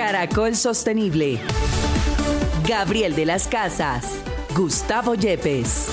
Caracol Sostenible. Gabriel de las Casas, Gustavo Yepes.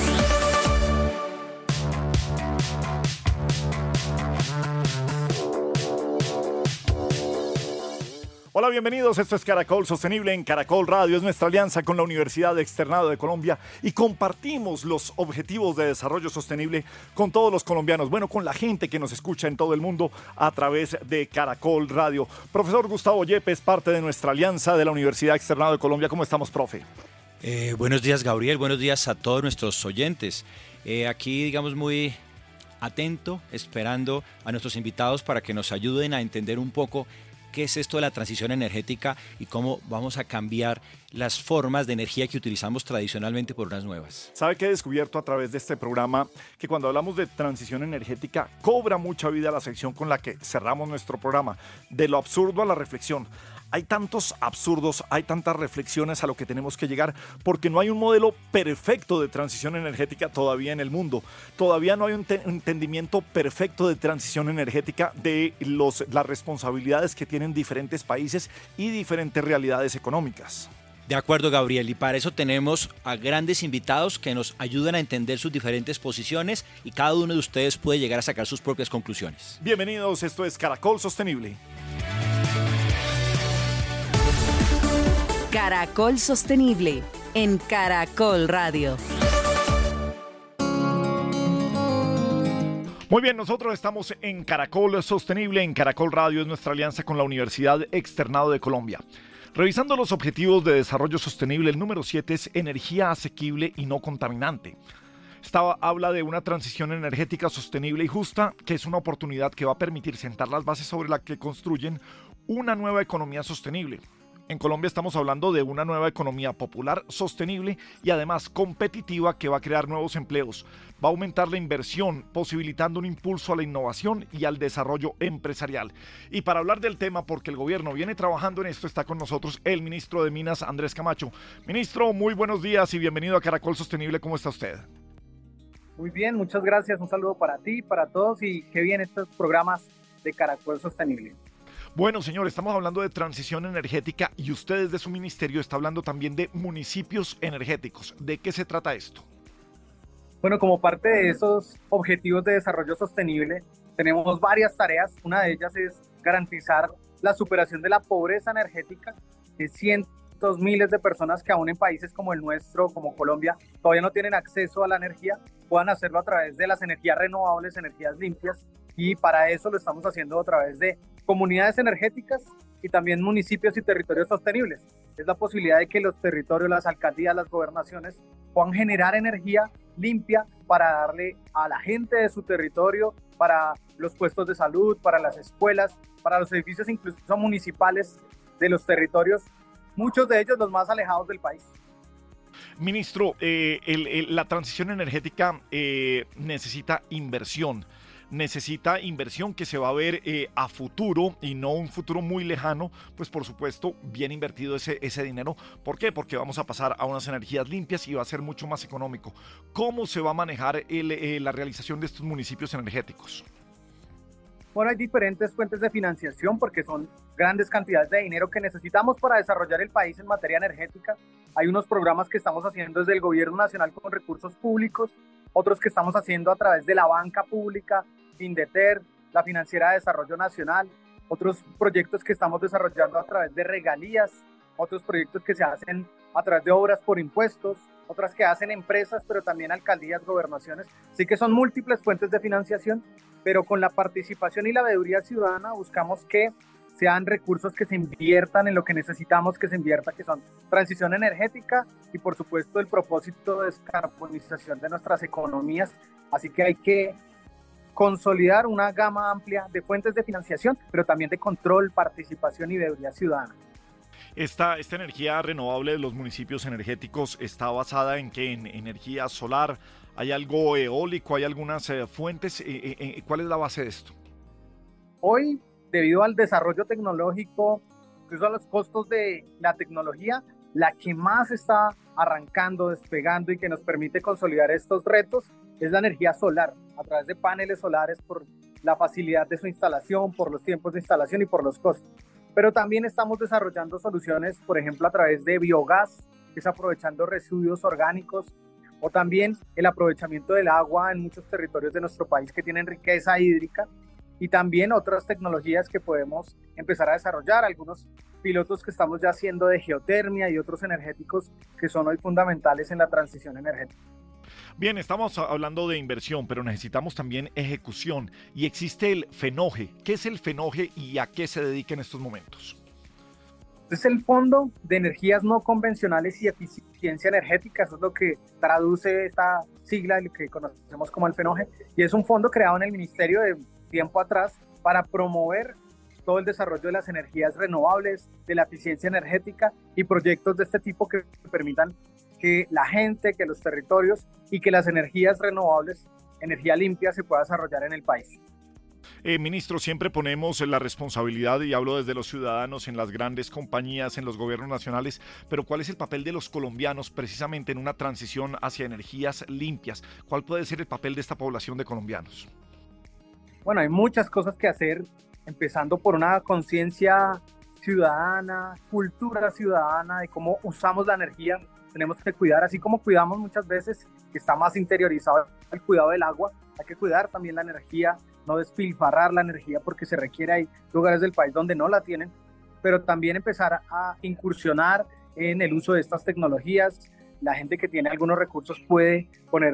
Hola, bienvenidos. Esto es Caracol Sostenible en Caracol Radio. Es nuestra alianza con la Universidad Externado de Colombia y compartimos los objetivos de desarrollo sostenible con todos los colombianos. Bueno, con la gente que nos escucha en todo el mundo a través de Caracol Radio. Profesor Gustavo Yepes, parte de nuestra alianza de la Universidad Externado de Colombia. ¿Cómo estamos, profe? Buenos días, Gabriel. Buenos días a todos nuestros oyentes. Aquí, digamos, muy atento, esperando a nuestros invitados para que nos ayuden a entender un poco qué es esto de la transición energética y cómo vamos a cambiar las formas de energía que utilizamos tradicionalmente por unas nuevas. ¿Sabe que he descubierto a través de este programa? Que cuando hablamos de transición energética cobra mucha vida la sección con la que cerramos nuestro programa, de lo absurdo a la reflexión. Hay tantos absurdos, hay tantas reflexiones a lo que tenemos que llegar, porque no hay un modelo perfecto de transición energética todavía en el mundo. Todavía no hay un entendimiento perfecto de transición energética de las responsabilidades que tienen diferentes países y diferentes realidades económicas. De acuerdo, Gabriel, y para eso tenemos a grandes invitados que nos ayudan a entender sus diferentes posiciones y cada uno de ustedes puede llegar a sacar sus propias conclusiones. Bienvenidos, esto es Caracol Sostenible. Caracol Sostenible en Caracol Radio. Muy bien, nosotros estamos en Caracol Sostenible, en Caracol Radio, es nuestra alianza con la Universidad Externado de Colombia. Revisando los objetivos de desarrollo sostenible, el número 7 es energía asequible y no contaminante. Habla de una transición energética sostenible y justa, que es una oportunidad que va a permitir sentar las bases sobre las que construyen una nueva economía sostenible. En Colombia estamos hablando de una nueva economía popular, sostenible y además competitiva que va a crear nuevos empleos. Va a aumentar la inversión, posibilitando un impulso a la innovación y al desarrollo empresarial. Y para hablar del tema, porque el gobierno viene trabajando en esto, está con nosotros el ministro de Minas, Andrés Camacho. Ministro, muy buenos días y bienvenido a Caracol Sostenible. ¿Cómo está usted? Muy bien, muchas gracias. Un saludo para ti, para todos y qué bien estos programas de Caracol Sostenible. Bueno, señor, estamos hablando de transición energética y usted desde su ministerio está hablando también de municipios energéticos. ¿De qué se trata esto? Bueno, como parte de esos objetivos de desarrollo sostenible, tenemos varias tareas. Una de ellas es garantizar la superación de la pobreza energética de cientos, miles de personas que aún en países como el nuestro, como Colombia, todavía no tienen acceso a la energía, puedan hacerlo a través de las energías renovables, energías limpias, y para eso lo estamos haciendo a través de comunidades energéticas y también municipios y territorios sostenibles. Es la posibilidad de que los territorios, las alcaldías, las gobernaciones puedan generar energía limpia para darle a la gente de su territorio, para los puestos de salud, para las escuelas, para los edificios incluso municipales de los territorios, muchos de ellos los más alejados del país. Ministro, la transición energética necesita inversión. Necesita inversión que se va a ver a futuro y no un futuro muy lejano, pues por supuesto bien invertido ese dinero. ¿Por qué? Porque vamos a pasar a unas energías limpias y va a ser mucho más económico. ¿Cómo se va a manejar la realización de estos municipios energéticos? Bueno, hay diferentes fuentes de financiación porque son grandes cantidades de dinero que necesitamos para desarrollar el país en materia energética. Hay unos programas que estamos haciendo desde el gobierno nacional con recursos públicos, otros que estamos haciendo a través de la banca pública, Findeter, la Financiera de Desarrollo Nacional, otros proyectos que estamos desarrollando a través de regalías, otros proyectos que se hacen a través de obras por impuestos, otras que hacen empresas, pero también alcaldías, gobernaciones. Así que son múltiples fuentes de financiación, pero con la participación y la veeduría ciudadana buscamos que sean recursos que se inviertan en lo que necesitamos que se invierta, que son transición energética y por supuesto el propósito de descarbonización de nuestras economías. Así que hay que consolidar una gama amplia de fuentes de financiación, pero también de control, participación y veeduría ciudadana. Esta energía renovable de los municipios energéticos está basada en ¿qué? En energía solar. ¿Hay algo eólico? ¿Hay algunas fuentes? ¿Cuál es la base de esto? Hoy, debido al desarrollo tecnológico, incluso a los costos de la tecnología, la que más está arrancando, despegando y que nos permite consolidar estos retos es la energía solar, a través de paneles solares por la facilidad de su instalación, por los tiempos de instalación y por los costos. pero también estamos desarrollando soluciones, por ejemplo, a través de biogás, que es aprovechando residuos orgánicos, o también el aprovechamiento del agua en muchos territorios de nuestro país que tienen riqueza hídrica, y también otras tecnologías que podemos empezar a desarrollar, algunos pilotos que estamos ya haciendo de geotermia y otros energéticos que son hoy fundamentales en la transición energética. Bien, estamos hablando de inversión, pero necesitamos también ejecución y existe el FENOGE. ¿Qué es el FENOGE y a qué se dedica en estos momentos? Es el Fondo de Energías No Convencionales y Eficiencia Energética, eso es lo que traduce esta sigla, lo que conocemos como el FENOGE, y es un fondo creado en el Ministerio de tiempo atrás para promover todo el desarrollo de las energías renovables, de la eficiencia energética y proyectos de este tipo que permitan que la gente, que los territorios y que las energías renovables, energía limpia, se pueda desarrollar en el país. Ministro, siempre ponemos la responsabilidad, y hablo desde los ciudadanos, en las grandes compañías, en los gobiernos nacionales, pero ¿cuál es el papel de los colombianos precisamente en una transición hacia energías limpias? ¿Cuál puede ser el papel de esta población de colombianos? Bueno, hay muchas cosas que hacer, empezando por una conciencia ciudadana, cultura ciudadana de cómo usamos la energía. Tenemos que cuidar, así como cuidamos muchas veces, que está más interiorizado el cuidado del agua, hay que cuidar también la energía, no despilfarrar la energía porque se requiere, hay lugares del país donde no la tienen, pero también empezar a incursionar en el uso de estas tecnologías. La gente que tiene algunos recursos puede poner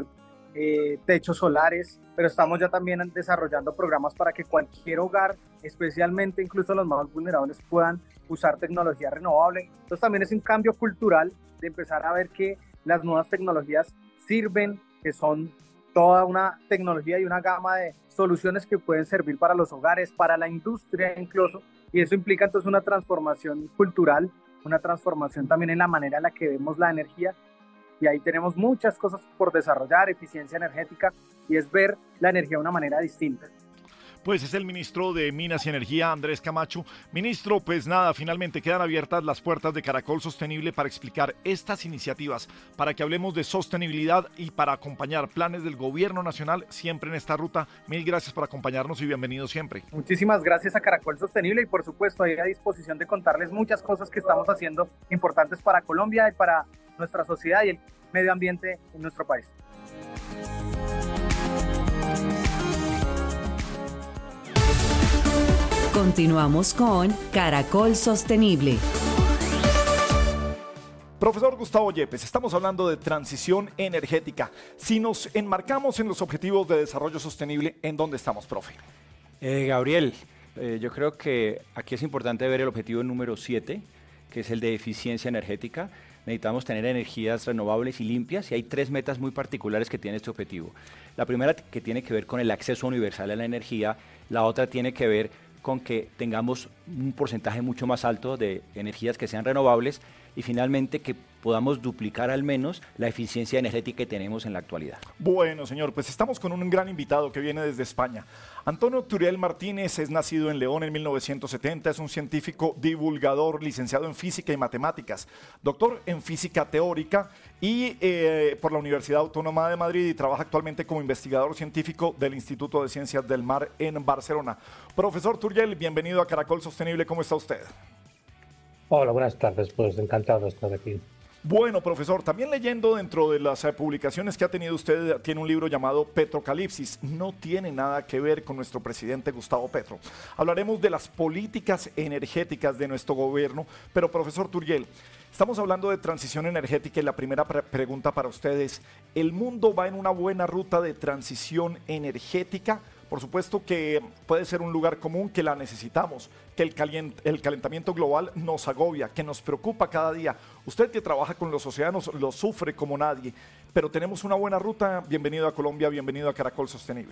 techos solares, pero estamos ya también desarrollando programas para que cualquier hogar, especialmente incluso los más vulnerables, puedan usar tecnología renovable. Entonces también es un cambio cultural de empezar a ver que las nuevas tecnologías sirven, que son toda una tecnología y una gama de soluciones que pueden servir para los hogares, para la industria incluso, y eso implica entonces una transformación cultural, una transformación también en la manera en la que vemos la energía, y ahí tenemos muchas cosas por desarrollar, eficiencia energética, y es ver la energía de una manera distinta. Pues es el ministro de Minas y Energía, Andrés Camacho. Ministro, pues nada, finalmente quedan abiertas las puertas de Caracol Sostenible para explicar estas iniciativas, para que hablemos de sostenibilidad y para acompañar planes del gobierno nacional siempre en esta ruta. Mil gracias por acompañarnos y bienvenido siempre. Muchísimas gracias a Caracol Sostenible y por supuesto ahí a disposición de contarles muchas cosas que estamos haciendo importantes para Colombia y para nuestra sociedad y el medio ambiente en nuestro país. Continuamos con Caracol Sostenible. Profesor Gustavo Yepes, estamos hablando de transición energética. Si nos enmarcamos en los objetivos de desarrollo sostenible, ¿en dónde estamos, profe? Gabriel, yo creo que aquí es importante ver el objetivo número 7, que es el de eficiencia energética. Necesitamos tener energías renovables y limpias y hay 3 metas muy particulares que tiene este objetivo. La primera que tiene que ver con el acceso universal a la energía, la otra tiene que ver con que tengamos un porcentaje mucho más alto de energías que sean renovables y finalmente que podamos duplicar al menos la eficiencia energética que tenemos en la actualidad. Bueno, señor, pues estamos con un gran invitado que viene desde España. Antonio Turiel Martínez es nacido en León en 1970, es un científico divulgador, licenciado en física y matemáticas, doctor en física teórica y por la Universidad Autónoma de Madrid y trabaja actualmente como investigador científico del Instituto de Ciencias del Mar en Barcelona. Profesor Turiel, bienvenido a Caracol Sostenible, ¿cómo está usted? Hola, buenas tardes, pues encantado de estar aquí. Bueno, profesor, también leyendo dentro de las publicaciones que ha tenido usted, tiene un libro llamado Petrocalipsis. No tiene nada que ver con nuestro presidente Gustavo Petro. Hablaremos de las políticas energéticas de nuestro gobierno, pero profesor Turiel, estamos hablando de transición energética y la primera pregunta para ustedes, ¿el mundo va en una buena ruta de transición energética? Por supuesto que puede ser un lugar común que la necesitamos, que el calentamiento global nos agobia, que nos preocupa cada día. Usted que trabaja con los océanos lo sufre como nadie, pero tenemos una buena ruta. Bienvenido a Colombia, bienvenido a Caracol Sostenible.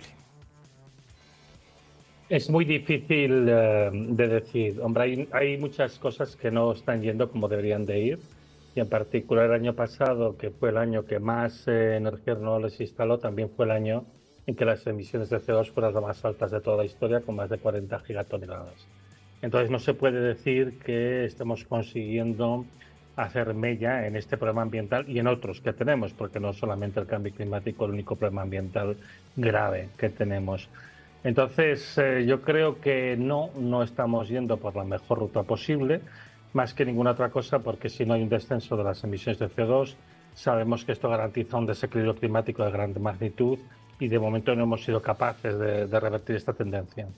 Es muy difícil de decir. Hombre, hay muchas cosas que no están yendo como deberían de ir. Y en particular el año pasado, que fue el año que más energías renovables se instaló, también fue el año en que las emisiones de CO2 fueron las más altas de toda la historia, con más de 40 gigatoneladas. Entonces no se puede decir que estemos consiguiendo hacer mella en este problema ambiental y en otros que tenemos, porque no solamente el cambio climático es el único problema ambiental grave que tenemos. Entonces, yo creo que no estamos yendo por la mejor ruta posible, más que ninguna otra cosa, porque si no hay un descenso de las emisiones de CO2, sabemos que esto garantiza un desequilibrio climático de gran magnitud y de momento no hemos sido capaces de revertir esta tendencia.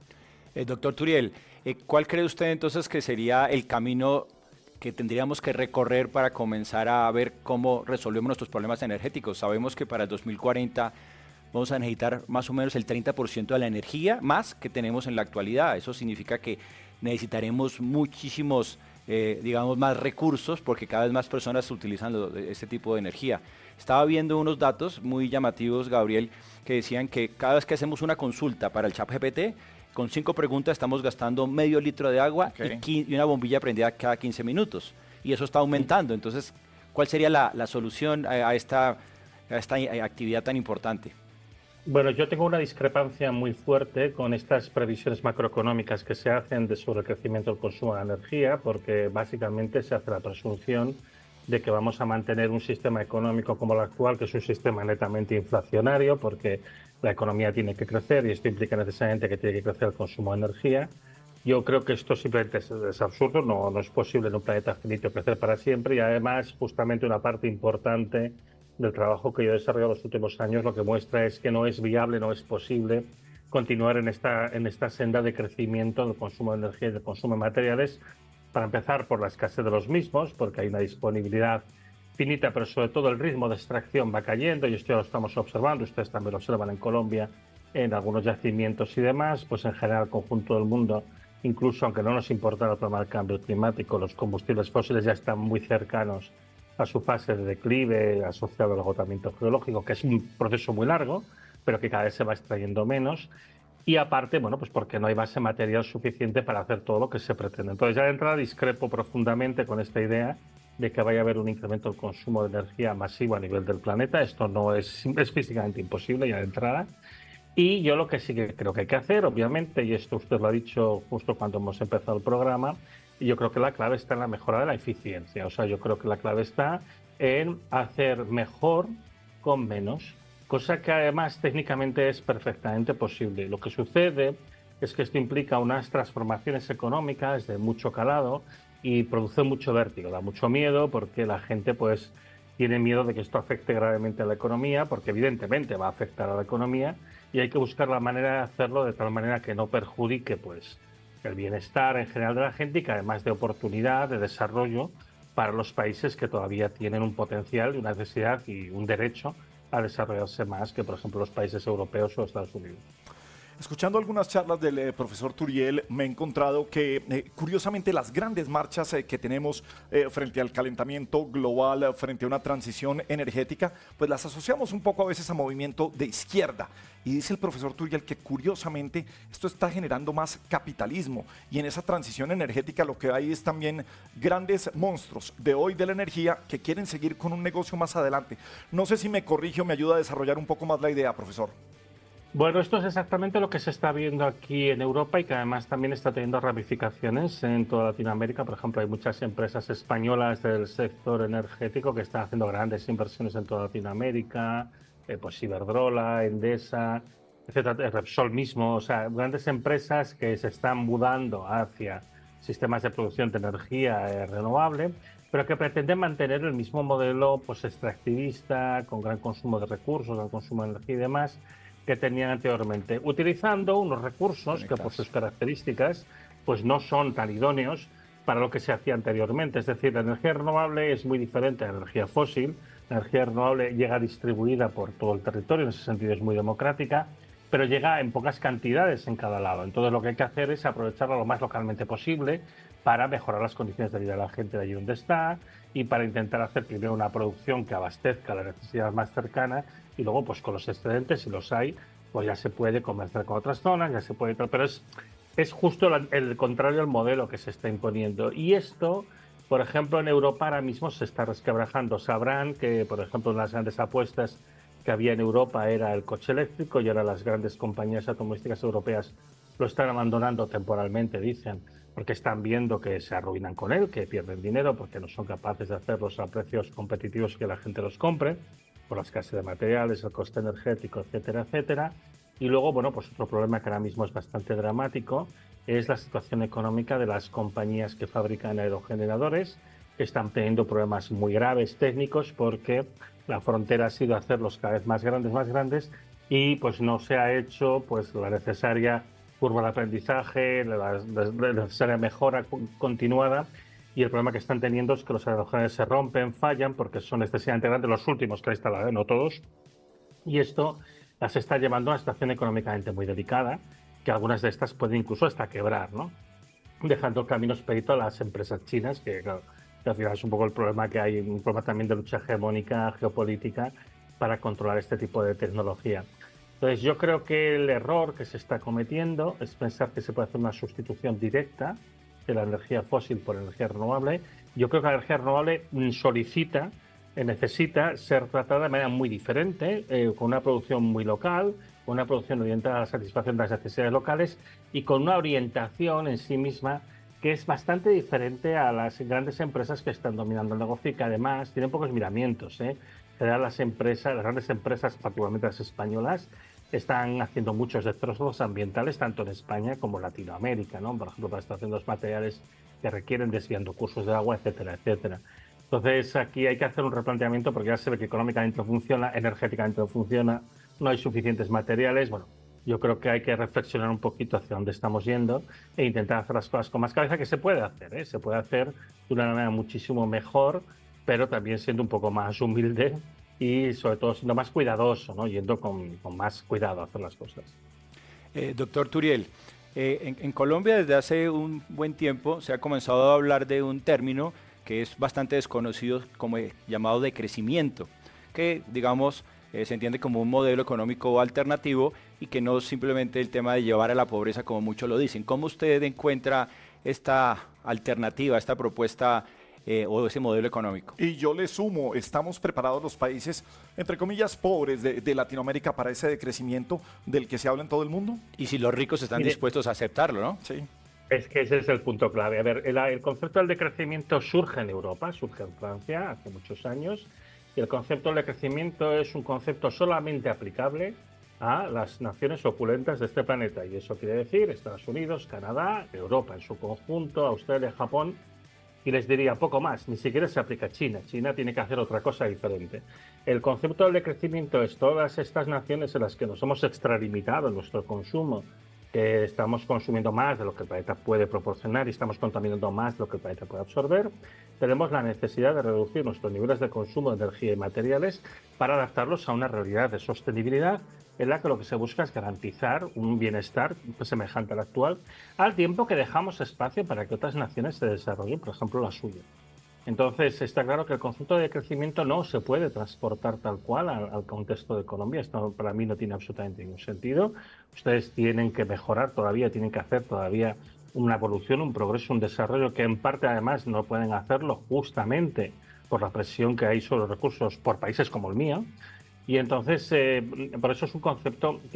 Doctor Turiel, ¿cuál cree usted entonces que sería el camino que tendríamos que recorrer para comenzar a ver cómo resolvemos nuestros problemas energéticos? Sabemos que para el 2040 vamos a necesitar más o menos el 30% de la energía más que tenemos en la actualidad. Eso significa que necesitaremos muchísimos, digamos, más recursos porque cada vez más personas utilizan este tipo de energía. Estaba viendo unos datos muy llamativos, Gabriel, que decían que cada vez que hacemos una consulta para el ChatGPT, con 5 preguntas estamos gastando medio litro de agua y una bombilla prendida cada 15 minutos. Y eso está aumentando. Entonces, ¿cuál sería la solución a esta actividad tan importante? Bueno, yo tengo una discrepancia muy fuerte con estas previsiones macroeconómicas que se hacen sobre el crecimiento del consumo de energía, porque básicamente se hace la presunción de que vamos a mantener un sistema económico como el actual, que es un sistema netamente inflacionario, porque la economía tiene que crecer y esto implica necesariamente que tiene que crecer el consumo de energía. Yo creo que esto simplemente es absurdo, no es posible en un planeta finito crecer para siempre y además justamente una parte importante del trabajo que yo he desarrollado en los últimos años lo que muestra es que no es viable, no es posible continuar en esta senda de crecimiento del consumo de energía y del consumo de materiales, para empezar por la escasez de los mismos, porque hay una disponibilidad finita, pero sobre todo el ritmo de extracción va cayendo, y esto ya lo estamos observando, ustedes también lo observan en Colombia, en algunos yacimientos y demás, pues en general el conjunto del mundo, incluso aunque no nos importa el problema del cambio climático, los combustibles fósiles ya están muy cercanos a su fase de declive asociado al agotamiento geológico, que es un proceso muy largo, pero que cada vez se va extrayendo menos. Y aparte, bueno, pues porque no hay base material suficiente para hacer todo lo que se pretende. Entonces, ya de entrada discrepo profundamente con esta idea de que vaya a haber un incremento del consumo de energía masivo a nivel del planeta. Esto no es físicamente imposible ya de entrada. Y yo lo que sí que creo que hay que hacer, obviamente, y esto usted lo ha dicho justo cuando hemos empezado el programa, y yo creo que la clave está en la mejora de la eficiencia. O sea, yo creo que la clave está en hacer mejor con menos, cosa que además técnicamente es perfectamente posible. Lo que sucede es que esto implica unas transformaciones económicas de mucho calado y produce mucho vértigo, da mucho miedo porque la gente pues tiene miedo de que esto afecte gravemente a la economía, porque evidentemente va a afectar a la economía y hay que buscar la manera de hacerlo de tal manera que no perjudique pues el bienestar en general de la gente y que además de oportunidad, de desarrollo para los países que todavía tienen un potencial, una necesidad y un derecho a desarrollarse más que, por ejemplo, los países europeos o Estados Unidos. Escuchando algunas charlas del profesor Turiel, me he encontrado que, curiosamente, las grandes marchas que tenemos frente al calentamiento global, frente a una transición energética, pues las asociamos un poco a veces a movimiento de izquierda. Y dice el profesor Turiel que, curiosamente, esto está generando más capitalismo. Y en esa transición energética lo que hay es también grandes monstruos de hoy de la energía que quieren seguir con un negocio más adelante. No sé si me corrige o me ayuda a desarrollar un poco más la idea, profesor. Bueno, esto es exactamente lo que se está viendo aquí en Europa y que además también está teniendo ramificaciones en toda Latinoamérica. Por ejemplo, hay muchas empresas españolas del sector energético que están haciendo grandes inversiones en toda Latinoamérica, pues Iberdrola, Endesa, etcétera, Repsol mismo, o sea, grandes empresas que se están mudando hacia sistemas de producción de energía renovable, pero que pretenden mantener el mismo modelo pues extractivista, con gran consumo de recursos, gran consumo de energía y demás, que tenían anteriormente, utilizando unos recursos que por sus características pues no son tan idóneos para lo que se hacía anteriormente. Es decir, la energía renovable es muy diferente a la energía fósil. La energía renovable llega distribuida por todo el territorio, en ese sentido es muy democrática, pero llega en pocas cantidades en cada lado. Entonces lo que hay que hacer es aprovecharla lo más localmente posible para mejorar las condiciones de vida de la gente de allí donde está y para intentar hacer primero una producción que abastezca la necesidad más cercana y luego pues con los excedentes, si los hay, pues ya se puede comerciar con otras zonas, ya se puede... Pero es justo el contrario al modelo que se está imponiendo. Y esto, por ejemplo, en Europa ahora mismo se está resquebrajando. Sabrán que, por ejemplo, una de las grandes apuestas que había en Europa era el coche eléctrico y ahora las grandes compañías automovilísticas europeas lo están abandonando temporalmente, dicen, porque están viendo que se arruinan con él, que pierden dinero porque no son capaces de hacerlos a precios competitivos que la gente los compre, por la escasez de materiales, el coste energético, etcétera, etcétera. Y luego, bueno, pues otro problema que ahora mismo es bastante dramático es la situación económica de las compañías que fabrican aerogeneradores, que están teniendo problemas muy graves técnicos porque la frontera ha sido hacerlos cada vez más grandes, y pues no se ha hecho pues la necesaria curva de aprendizaje, la necesaria mejora continuada. Y el problema que están teniendo es que los aerogeneradores se rompen, fallan, porque son excesivamente grandes, los últimos que hay instalado, no todos. Y esto las está llevando a una situación económicamente muy delicada, que algunas de estas pueden incluso hasta quebrar, ¿no? Dejando caminos expedito a las empresas chinas, que al final es un poco el problema que hay, un problema también de lucha hegemónica, geopolítica, para controlar este tipo de tecnología. Entonces yo creo que el error que se está cometiendo es pensar que se puede hacer una sustitución directa de la energía fósil por energía renovable. Yo creo que la energía renovable necesita ser tratada de manera muy diferente, con una producción muy local, con una producción orientada a la satisfacción de las necesidades locales y con una orientación en sí misma que es bastante diferente a las grandes empresas que están dominando el negocio y que además tienen pocos miramientos. En general, las grandes empresas, particularmente las españolas, están haciendo muchos destrozos ambientales tanto en España como en Latinoamérica, ¿no? Por ejemplo, para estar haciendo los materiales que requieren desviando cursos de agua, etcétera, etcétera. Entonces, aquí hay que hacer un replanteamiento porque ya se ve que económicamente no funciona, energéticamente no funciona, no hay suficientes materiales. Bueno, yo creo que hay que reflexionar un poquito hacia dónde estamos yendo e intentar hacer las cosas con más cabeza, que se puede hacer, ¿eh? Se puede hacer de una manera muchísimo mejor, pero también siendo un poco más humilde y sobre todo siendo más cuidadoso, ¿no? Yendo con más cuidado a hacer las cosas. Doctor Turiel, en Colombia desde hace un buen tiempo se ha comenzado a hablar de un término que es bastante desconocido como llamado decrecimiento, que digamos se entiende como un modelo económico alternativo y que no simplemente el tema de llevar a la pobreza como muchos lo dicen. ¿Cómo usted encuentra esta alternativa, esta propuesta o ese modelo económico? Y yo le sumo, ¿estamos preparados los países, entre comillas, pobres de Latinoamérica para ese decrecimiento del que se habla en todo el mundo? Y si los ricos están dispuestos a aceptarlo, ¿no? Sí. Es que ese es el punto clave. A ver, el concepto del decrecimiento surge en Europa, surge en Francia hace muchos años, y el concepto del decrecimiento es un concepto solamente aplicable a las naciones opulentas de este planeta. Y eso quiere decir Estados Unidos, Canadá, Europa en su conjunto, Australia, Japón. Y les diría poco más, ni siquiera se aplica a China. China tiene que hacer otra cosa diferente. El concepto del decrecimiento es todas estas naciones en las que nos hemos extralimitado en nuestro consumo, que estamos consumiendo más de lo que el planeta puede proporcionar y estamos contaminando más de lo que el planeta puede absorber, tenemos la necesidad de reducir nuestros niveles de consumo de energía y materiales para adaptarlos a una realidad de sostenibilidad en la que lo que se busca es garantizar un bienestar semejante al actual, al tiempo que dejamos espacio para que otras naciones se desarrollen, por ejemplo, la suya. Entonces, está claro que el concepto de crecimiento no se puede transportar tal cual al contexto de Colombia. Esto para mí no tiene absolutamente ningún sentido. Ustedes tienen que mejorar todavía, tienen que hacer todavía una evolución, un progreso, un desarrollo que en parte además no pueden hacerlo justamente por la presión que hay sobre los recursos por países como el mío. Y entonces, por eso es un concepto que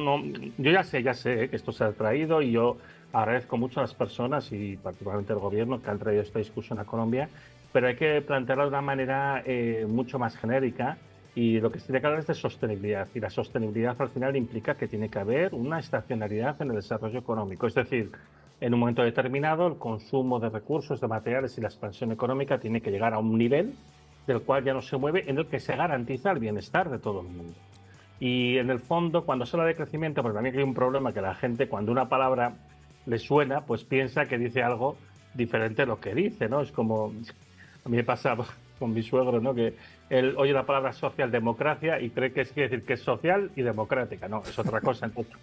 yo ya sé que esto se ha traído y yo agradezco mucho a las personas y particularmente al gobierno que han traído esta discusión a Colombia, pero hay que plantearla de una manera mucho más genérica y lo que se tiene que hablar es de sostenibilidad. Y la sostenibilidad al final implica que tiene que haber una estacionalidad en el desarrollo económico. Es decir, en un momento determinado el consumo de recursos, de materiales y la expansión económica tiene que llegar a un nivel del cual ya no se mueve, en el que se garantiza el bienestar de todo el mundo. Y en el fondo, cuando se habla de crecimiento, porque también hay un problema que la gente, cuando una palabra le suena, pues piensa que dice algo diferente de lo que dice, ¿no? Es como, a mí me pasa con mi suegro, ¿no? Que él oye la palabra socialdemocracia y cree que quiere decir que es social y democrática. No, es otra cosa. Entonces,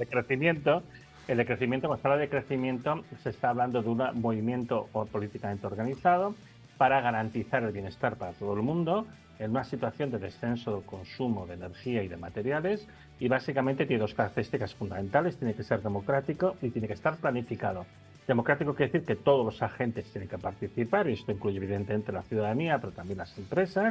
el decrecimiento, cuando se habla de crecimiento, se está hablando de un movimiento políticamente organizado para garantizar el bienestar para todo el mundo en una situación de descenso del consumo de energía y de materiales, y básicamente tiene dos características fundamentales: tiene que ser democrático y tiene que estar planificado. Democrático quiere decir que todos los agentes tienen que participar, y esto incluye evidentemente la ciudadanía, pero también las empresas,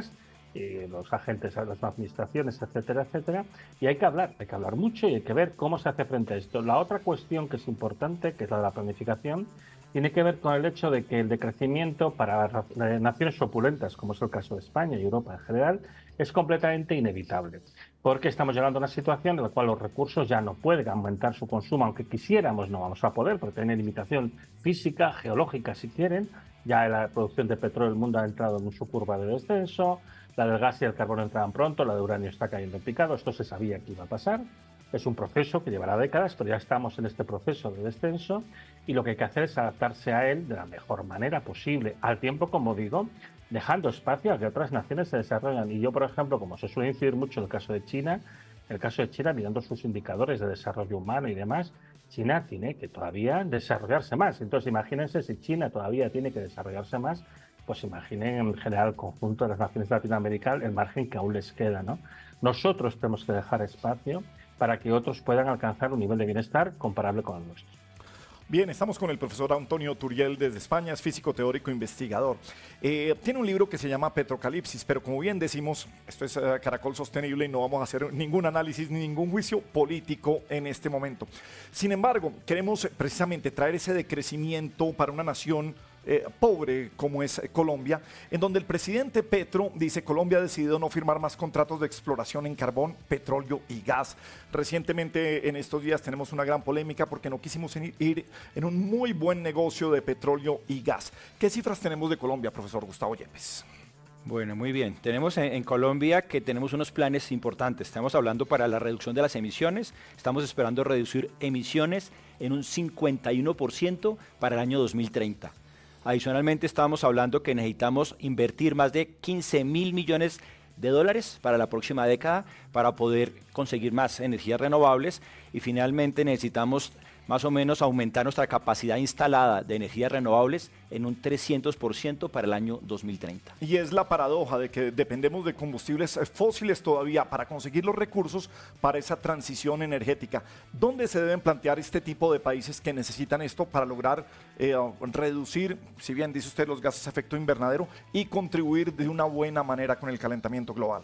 los agentes a las administraciones, etcétera, etcétera. Y hay que hablar mucho y hay que ver cómo se hace frente a esto. La otra cuestión que es importante, que es la de la planificación, tiene que ver con el hecho de que el decrecimiento para naciones opulentas, como es el caso de España y Europa en general, es completamente inevitable, porque estamos llegando a una situación en la cual los recursos ya no pueden aumentar su consumo, aunque quisiéramos no vamos a poder, porque tiene limitación física, geológica si quieren. Ya la producción de petróleo del mundo ha entrado en su curva de descenso, la del gas y el carbón entraban pronto, la de uranio está cayendo en picado, esto se sabía que iba a pasar. Es un proceso que llevará décadas, pero ya estamos en este proceso de descenso y lo que hay que hacer es adaptarse a él de la mejor manera posible, al tiempo, como digo, dejando espacio a que otras naciones se desarrollen. Y yo, por ejemplo, como se suele incidir mucho en el caso de China, mirando sus indicadores de desarrollo humano y demás, China tiene que todavía desarrollarse más. Entonces, imagínense si China todavía tiene que desarrollarse más, pues imaginen en general el conjunto de las naciones latinoamericanas el margen que aún les queda, ¿no? Nosotros tenemos que dejar espacio para que otros puedan alcanzar un nivel de bienestar comparable con el nuestro. Bien, estamos con el profesor Antonio Turiel desde España, es físico teórico investigador. Tiene un libro que se llama Petrocalipsis, pero como bien decimos, esto es Caracol Sostenible y no vamos a hacer ningún análisis ni ningún juicio político en este momento. Sin embargo, queremos precisamente traer ese decrecimiento para una nación pobre como es Colombia, en donde el presidente Petro dice Colombia ha decidido no firmar más contratos de exploración en carbón, petróleo y gas. Recientemente en estos días tenemos una gran polémica porque no quisimos ir en un muy buen negocio de petróleo y gas. ¿Qué cifras tenemos de Colombia, profesor Gustavo Yepes? Bueno, muy bien. Tenemos en Colombia que tenemos unos planes importantes. Estamos hablando para la reducción de las emisiones. Estamos esperando reducir emisiones en un 51% para el año 2030. Adicionalmente, estábamos hablando que necesitamos invertir más de 15.000 millones de dólares para la próxima década para poder conseguir más energías renovables y finalmente necesitamos más o menos aumentar nuestra capacidad instalada de energías renovables en un 300% para el año 2030. Y es la paradoja de que dependemos de combustibles fósiles todavía para conseguir los recursos para esa transición energética. ¿Dónde se deben plantear este tipo de países que necesitan esto para lograr reducir, si bien dice usted, los gases de efecto invernadero y contribuir de una buena manera con el calentamiento global?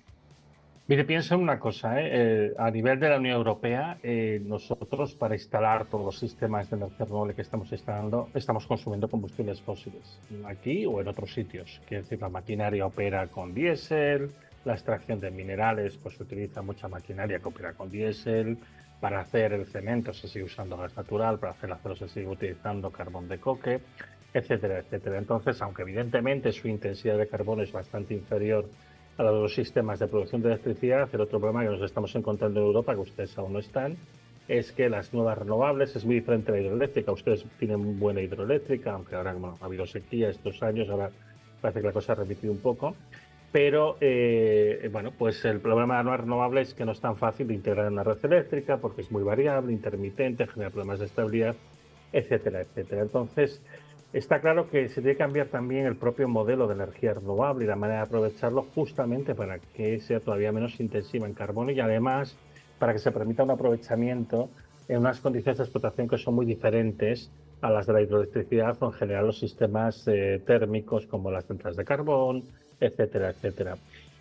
Mire, piensa en una cosa, a nivel de la Unión Europea, nosotros para instalar todos los sistemas de energía renovable que estamos instalando, estamos consumiendo combustibles fósiles, aquí o en otros sitios. Quiere decir, la maquinaria opera con diésel, la extracción de minerales, pues se utiliza mucha maquinaria que opera con diésel, para hacer el cemento se sigue usando gas natural, para hacer el acero se sigue utilizando carbón de coque, etcétera, etcétera. Entonces, aunque evidentemente su intensidad de carbono es bastante inferior a los sistemas de producción de electricidad, el otro problema que nos estamos encontrando en Europa, que ustedes aún no están, es que las nuevas renovables es muy diferente a la hidroeléctrica. Ustedes tienen buena hidroeléctrica, aunque ahora ha habido sequía estos años, ahora parece que la cosa ha repetido un poco. Pero, bueno, pues el problema de las nuevas renovables es que no es tan fácil de integrar en la red eléctrica porque es muy variable, intermitente, genera problemas de estabilidad, etcétera, etcétera. Entonces, está claro que se tiene que cambiar también el propio modelo de energía renovable y la manera de aprovecharlo justamente para que sea todavía menos intensiva en carbono y además para que se permita un aprovechamiento en unas condiciones de explotación que son muy diferentes a las de la hidroelectricidad o en general los sistemas térmicos como las centrales de carbón, etcétera, etcétera.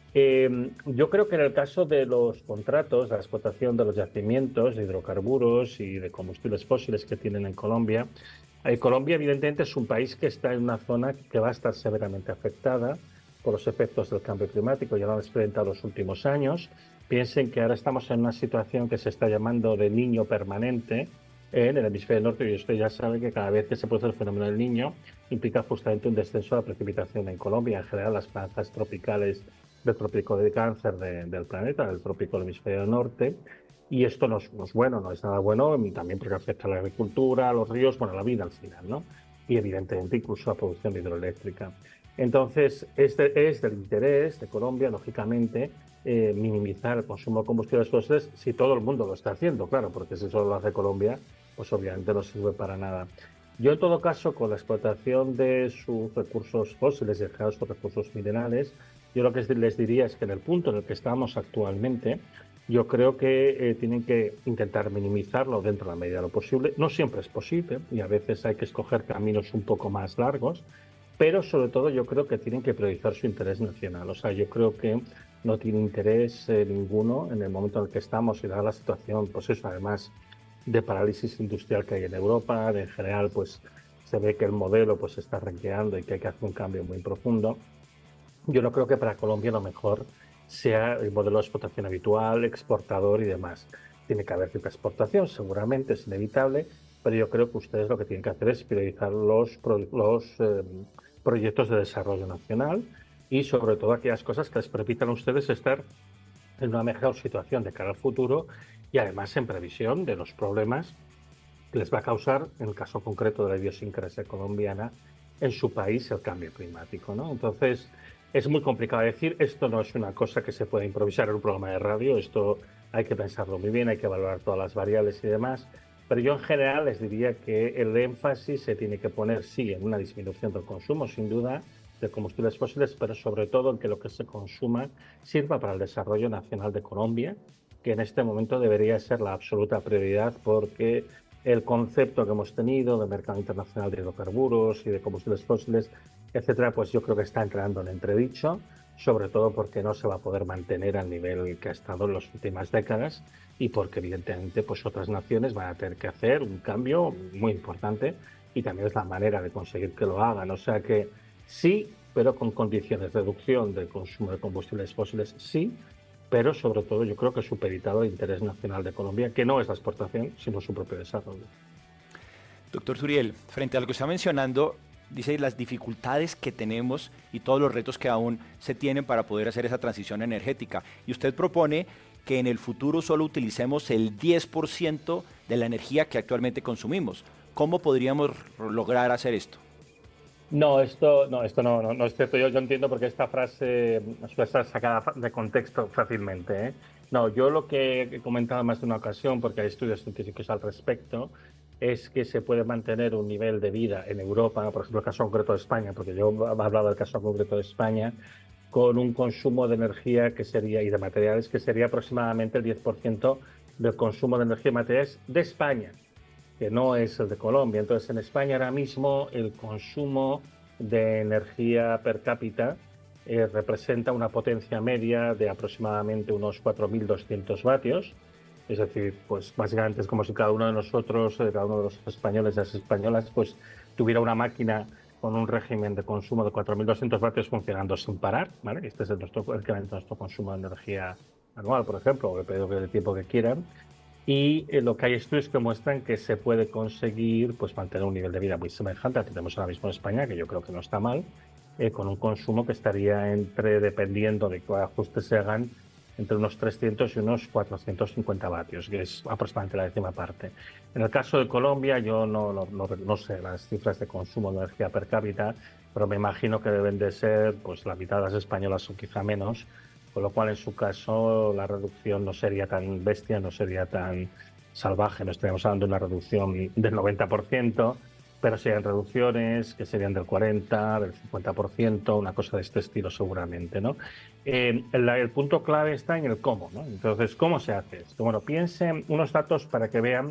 Yo creo que en el caso de los contratos, la explotación de los yacimientos de hidrocarburos y de combustibles fósiles que tienen en Colombia, Colombia evidentemente es un país que está en una zona que va a estar severamente afectada por los efectos del cambio climático, ya lo han experimentado los últimos años. Piensen que ahora estamos en una situación que se está llamando de Niño permanente en el hemisferio norte y usted ya sabe que cada vez que se produce el fenómeno del Niño implica justamente un descenso de la precipitación en Colombia. En general las franjas tropicales del trópico de cáncer del planeta, del trópico del hemisferio norte, y esto no es bueno, no es nada bueno, también porque afecta a la agricultura, a los ríos, bueno, a la vida al final, ¿no? Y evidentemente incluso a la producción hidroeléctrica. Entonces, es del interés de Colombia, lógicamente, minimizar el consumo de combustibles fósiles si todo el mundo lo está haciendo, claro, porque si solo lo hace Colombia, pues obviamente no sirve para nada. Yo, en todo caso, con la explotación de sus recursos fósiles y en general sus recursos minerales, yo lo que les diría es que en el punto en el que estamos actualmente, yo creo que tienen que intentar minimizarlo dentro de la medida de lo posible. No siempre es posible y a veces hay que escoger caminos un poco más largos, pero sobre todo yo creo que tienen que priorizar su interés nacional. O sea, yo creo que no tiene interés ninguno en el momento en el que estamos y dada la situación, pues eso, además de parálisis industrial que hay en Europa, en general, pues se ve que el modelo pues está renqueando y que hay que hacer un cambio muy profundo. Yo no creo que para Colombia lo mejor sea el modelo de explotación habitual, exportador y demás. Tiene que haber cierta exportación, seguramente es inevitable, pero yo creo que ustedes lo que tienen que hacer es priorizar los proyectos de desarrollo nacional y sobre todo aquellas cosas que les permitan a ustedes estar en una mejor situación de cara al futuro y además en previsión de los problemas que les va a causar, en el caso concreto de la idiosincrasia colombiana, en su país el cambio climático, ¿no? Entonces, es muy complicado decir, esto no es una cosa que se puede improvisar en un programa de radio, esto hay que pensarlo muy bien, hay que valorar todas las variables y demás, pero yo en general les diría que el énfasis se tiene que poner, sí, en una disminución del consumo, sin duda, de combustibles fósiles, pero sobre todo en que lo que se consuma sirva para el desarrollo nacional de Colombia, que en este momento debería ser la absoluta prioridad porque el concepto que hemos tenido de mercado internacional de hidrocarburos y de combustibles fósiles, etcétera, pues yo creo que está entrando en entredicho, sobre todo porque no se va a poder mantener al nivel que ha estado en las últimas décadas y porque evidentemente pues otras naciones van a tener que hacer un cambio muy importante y también es la manera de conseguir que lo hagan. O sea que sí, pero con condiciones de reducción del consumo de combustibles fósiles, sí, pero sobre todo yo creo que supeditado al interés nacional de Colombia, que no es la exportación, sino su propio desarrollo. Doctor Suriel, frente a lo que está mencionando, dice las dificultades que tenemos y todos los retos que aún se tienen para poder hacer esa transición energética. Y usted propone que en el futuro solo utilicemos el 10% de la energía que actualmente consumimos. ¿Cómo podríamos lograr hacer esto? No, esto no es cierto. Yo entiendo porque esta frase suele estar sacada de contexto fácilmente, ¿eh? No, yo lo que he comentado más de una ocasión, porque hay estudios científicos al respecto, es que se puede mantener un nivel de vida en Europa, por ejemplo, el caso concreto de España, porque yo he hablado del caso concreto de España, con un consumo de energía que sería y de materiales que sería aproximadamente el 10% del consumo de energía y materiales de España, que no es el de Colombia. Entonces, en España ahora mismo el consumo de energía per cápita representa una potencia media de aproximadamente unos 4.200 vatios. Es decir, pues básicamente es como si cada uno de nosotros, cada uno de los españoles y las españolas, pues tuviera una máquina con un régimen de consumo de 4.200 vatios funcionando sin parar, ¿vale? Este es nuestro consumo de energía anual, por ejemplo, o el tiempo que quieran. Y lo que hay estudios que muestran que se puede conseguir pues mantener un nivel de vida muy semejante al que tenemos ahora mismo en España, que yo creo que no está mal, con un consumo que estaría dependiendo de qué ajustes se hagan, entre unos 300 y unos 450 vatios, que es aproximadamente la décima parte. En el caso de Colombia, yo no sé las cifras de consumo de energía per cápita, pero me imagino que deben de ser pues la mitad de las españolas o quizá menos, con lo cual en su caso la reducción no sería tan bestia, no sería tan salvaje, no estaríamos hablando de una reducción del 90%, pero serían reducciones que serían del 40%, del 50%, una cosa de este estilo seguramente, ¿no? El punto clave está en el cómo, ¿no? Entonces, ¿cómo se hace esto? Bueno, piensen unos datos para que vean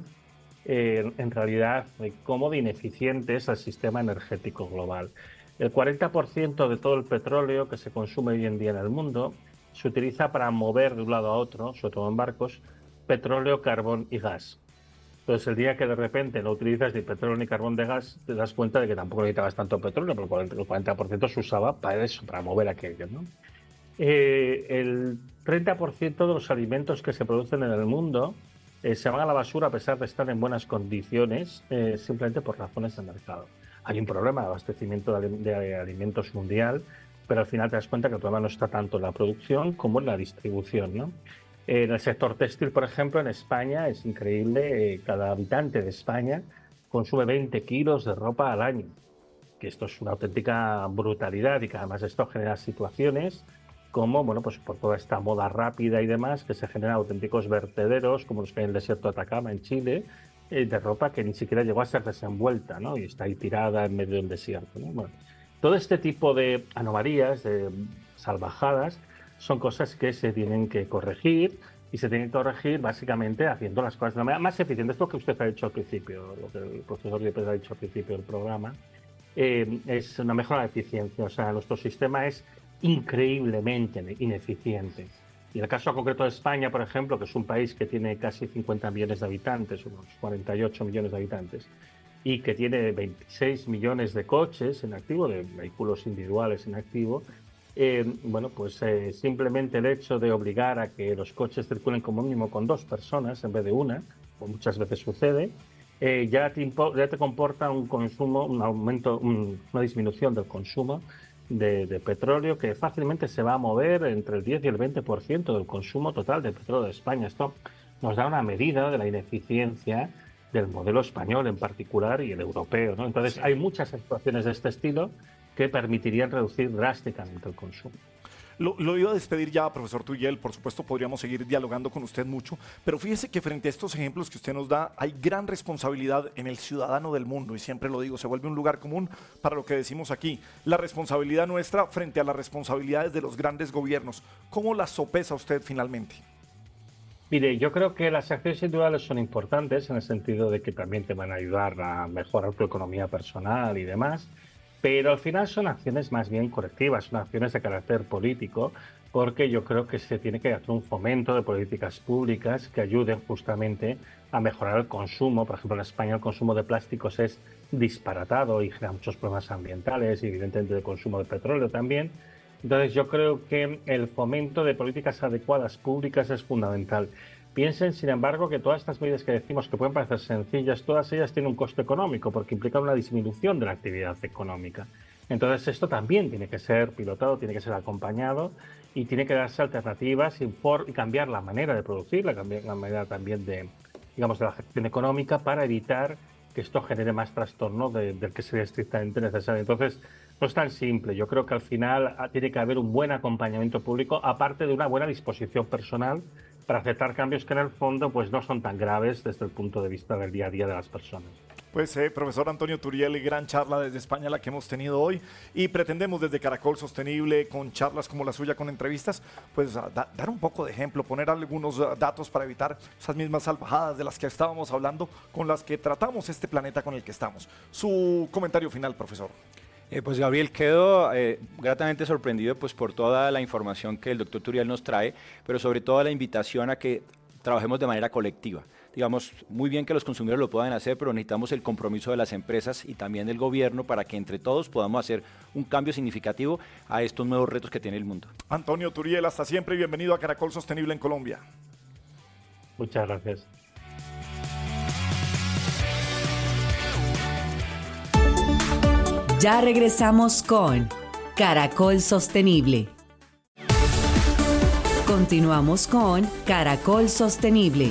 en realidad cómo de ineficiente es el sistema energético global. El 40% de todo el petróleo que se consume hoy en día en el mundo se utiliza para mover de un lado a otro, sobre todo en barcos, petróleo, carbón y gas. Entonces, el día que de repente no utilizas ni petróleo ni carbón de gas, te das cuenta de que tampoco necesitabas tanto petróleo, porque el 40% se usaba para eso, para mover aquello, ¿no? El 30% de los alimentos que se producen en el mundo se van a la basura a pesar de estar en buenas condiciones, simplemente por razones de mercado. Hay un problema de abastecimiento de alimentos mundial, pero al final te das cuenta que el problema no está tanto en la producción como en la distribución, ¿no? En el sector textil, por ejemplo, en España es increíble, cada habitante de España consume 20 kilos de ropa al año, que esto es una auténtica brutalidad y que además esto genera situaciones como, bueno, pues por toda esta moda rápida y demás, que se generan auténticos vertederos, como los que hay en el desierto de Atacama, en Chile, de ropa que ni siquiera llegó a ser desenvuelta, ¿no? Y está ahí tirada en medio del desierto, ¿no? Bueno, todo este tipo de anomalías, de salvajadas, son cosas que se tienen que corregir y se tienen que corregir básicamente haciendo las cosas de la manera más eficiente. Es lo que usted ha dicho al principio, lo que el profesor Yepes ha dicho al principio del programa. es una mejora de eficiencia. O sea, nuestro sistema es increíblemente ineficiente. Y en el caso concreto de España, por ejemplo, que es un país que tiene casi 50 millones de habitantes, unos 48 millones de habitantes, y que tiene 26 millones de coches en activo, de vehículos individuales en activo, simplemente el hecho de obligar a que los coches circulen como mínimo con 2 personas en vez de una, como muchas veces sucede, ya te comporta un consumo, un aumento, una disminución del consumo de petróleo, que fácilmente se va a mover entre el 10 y el 20% del consumo total de petróleo de España. Esto nos da una medida de la ineficiencia del modelo español en particular y el europeo, ¿no? Entonces, hay muchas actuaciones de este estilo que permitirían reducir drásticamente el consumo. Lo iba a despedir ya, profesor Turiel. Por supuesto, podríamos seguir dialogando con usted mucho, pero fíjese que frente a estos ejemplos que usted nos da, hay gran responsabilidad en el ciudadano del mundo, y siempre lo digo, se vuelve un lugar común para lo que decimos aquí. La responsabilidad nuestra frente a las responsabilidades de los grandes gobiernos. ¿Cómo las sopesa usted finalmente? Mire, yo creo que las acciones individuales son importantes en el sentido de que también te van a ayudar a mejorar tu economía personal y demás, pero al final son acciones más bien colectivas, son acciones de carácter político, porque yo creo que se tiene que hacer un fomento de políticas públicas que ayuden justamente a mejorar el consumo. Por ejemplo, en España el consumo de plásticos es disparatado y genera muchos problemas ambientales y evidentemente de consumo de petróleo también. Entonces yo creo que el fomento de políticas adecuadas públicas es fundamental. Piensen, sin embargo, que todas estas medidas que decimos que pueden parecer sencillas, todas ellas tienen un coste económico porque implican una disminución de la actividad económica. Entonces esto también tiene que ser pilotado, tiene que ser acompañado y tiene que darse alternativas y cambiar la manera de producir, cambiar la manera también de la gestión económica para evitar que esto genere más trastorno del que sería estrictamente necesario. Entonces, no es tan simple. Yo creo que al final tiene que haber un buen acompañamiento público, aparte de una buena disposición personal para aceptar cambios que en el fondo pues no son tan graves desde el punto de vista del día a día de las personas. Pues profesor Antonio Turiel, gran charla desde España la que hemos tenido hoy, y pretendemos desde Caracol Sostenible, con charlas como la suya, con entrevistas, pues dar un poco de ejemplo, poner algunos datos para evitar esas mismas salvajadas de las que estábamos hablando, con las que tratamos este planeta con el que estamos. Su comentario final, profesor. Pues Gabriel, quedo gratamente sorprendido pues, por toda la información que el doctor Turiel nos trae, pero sobre todo la invitación a que trabajemos de manera colectiva. Digamos, muy bien que los consumidores lo puedan hacer, pero necesitamos el compromiso de las empresas y también del gobierno para que entre todos podamos hacer un cambio significativo a estos nuevos retos que tiene el mundo. Antonio Turiel, hasta siempre y bienvenido a Caracol Sostenible en Colombia. Muchas gracias. Ya regresamos con Caracol Sostenible. Continuamos con Caracol Sostenible.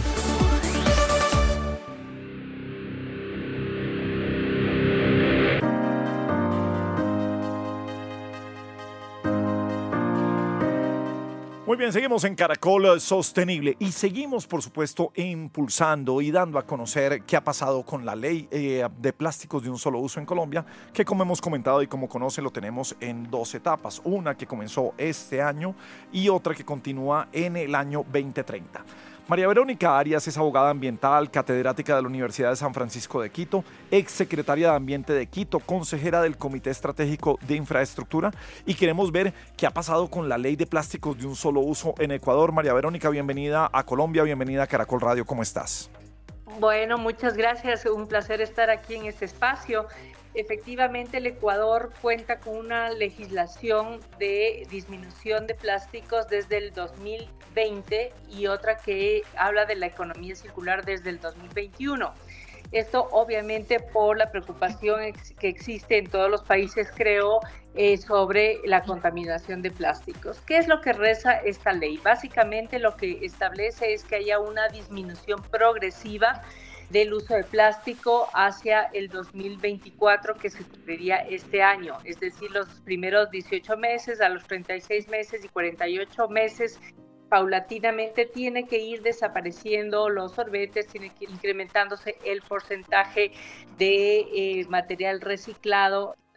Muy bien, seguimos en Caracol Sostenible y seguimos, por supuesto, impulsando y dando a conocer qué ha pasado con la ley de plásticos de un solo uso en Colombia, que como hemos comentado y como conocen lo tenemos en 2 etapas, una que comenzó este año y otra que continúa en el año 2030. María Verónica Arias es abogada ambiental, catedrática de la Universidad de San Francisco de Quito, exsecretaria de Ambiente de Quito, consejera del Comité Estratégico de Infraestructura, y queremos ver qué ha pasado con la ley de plásticos de un solo uso en Ecuador. María Verónica, bienvenida a Colombia, bienvenida a Caracol Radio, ¿cómo estás? Bueno, muchas gracias, un placer estar aquí en este espacio. Efectivamente, el Ecuador cuenta con una legislación de disminución de plásticos desde el 2020 y otra que habla de la economía circular desde el 2021. Esto obviamente por la preocupación que existe en todos los países, creo, sobre la contaminación de plásticos. ¿Qué es lo que reza esta ley? Básicamente lo que establece es que haya una disminución progresiva del uso de plástico hacia el 2024, que se cumpliría este año, es decir, los primeros 18 meses, a los 36 meses y 48 meses, paulatinamente tiene que ir desapareciendo los sorbetes, tiene que ir incrementándose el porcentaje de material reciclado